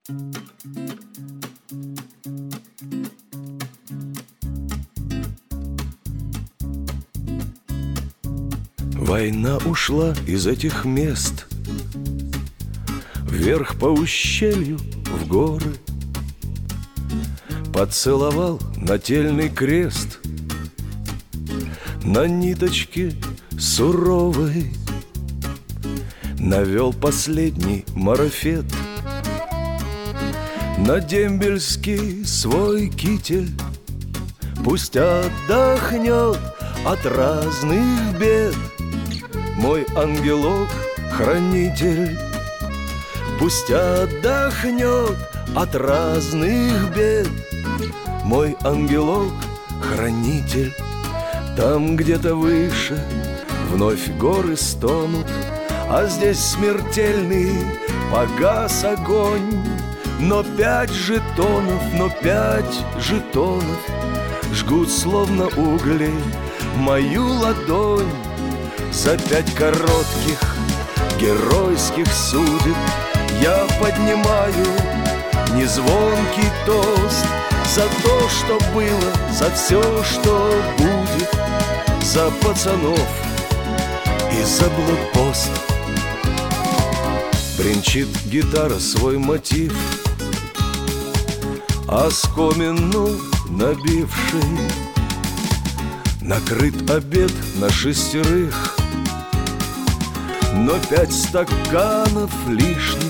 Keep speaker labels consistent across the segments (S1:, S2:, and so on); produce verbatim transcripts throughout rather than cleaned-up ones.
S1: Война ушла из этих мест вверх по ущелью в горы. Поцеловал нательный крест на ниточке суровой, навел последний марафет на дембельский свой китель. Пусть отдохнет от разных бед мой ангелок-хранитель. Пусть отдохнет от разных бед мой ангелок-хранитель. Там где-то выше вновь горы стонут, а здесь смертельный погас огонь. Но пять жетонов, но пять жетонов жгут словно угли мою ладонь. За пять коротких геройских судеб я поднимаю незвонкий тост за то, что было, за все, что будет, за пацанов и за блокпост. Бренчит гитара свой мотив, оскомину набивший. Накрыт обед на шестерых, но пять стаканов лишних.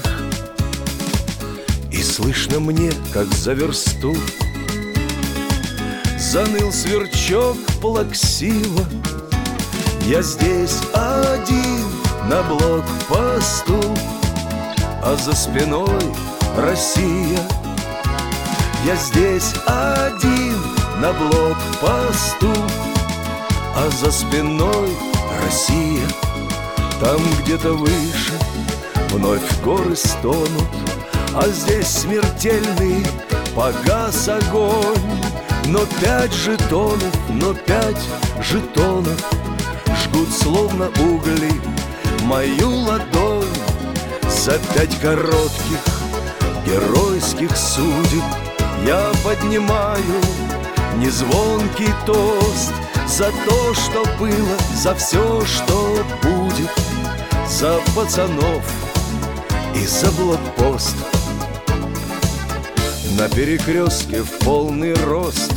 S1: И слышно мне, как за версту заныл сверчок плаксиво. Я здесь один на блокпосту, а за спиной Россия. Я здесь один на блокпосту, а за спиной Россия. Там где-то выше вновь горы стонут, а здесь смертельный погас огонь. Но пять жетонов, но пять жетонов жгут словно угли мою ладонь. За пять коротких геройских судеб я поднимаю незвонкий тост за то, что было, за все, что будет, за пацанов и за блокпост. На перекрестке в полный рост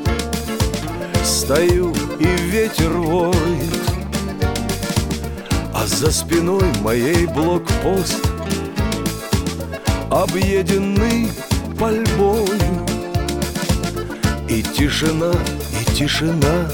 S1: стою, и ветер воет, а за спиной моей блокпост, объеденный пальбою. И тишина, и тишина,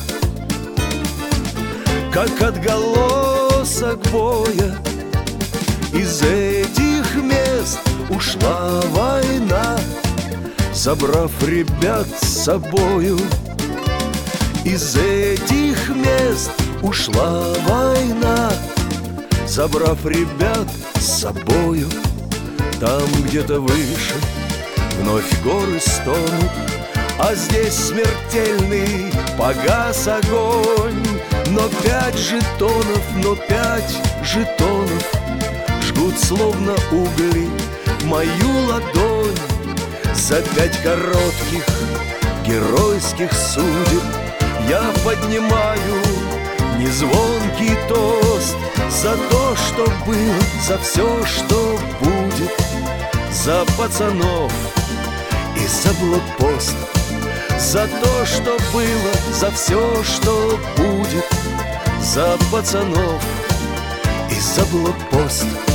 S1: как отголосок боя. Из этих мест ушла война, забрав ребят с собою. Из этих мест ушла война, забрав ребят с собою. Там где-то выше вновь горы стонут, а здесь смертельный погас огонь. Но пять жетонов, но пять жетонов жгут словно угли мою ладонь. За пять коротких геройских судеб я поднимаю незвонкий тост за то, что было, за все, что будет, за пацанов и за блокпост. За то, что было, за все, что будет, за пацанов и за блокпост.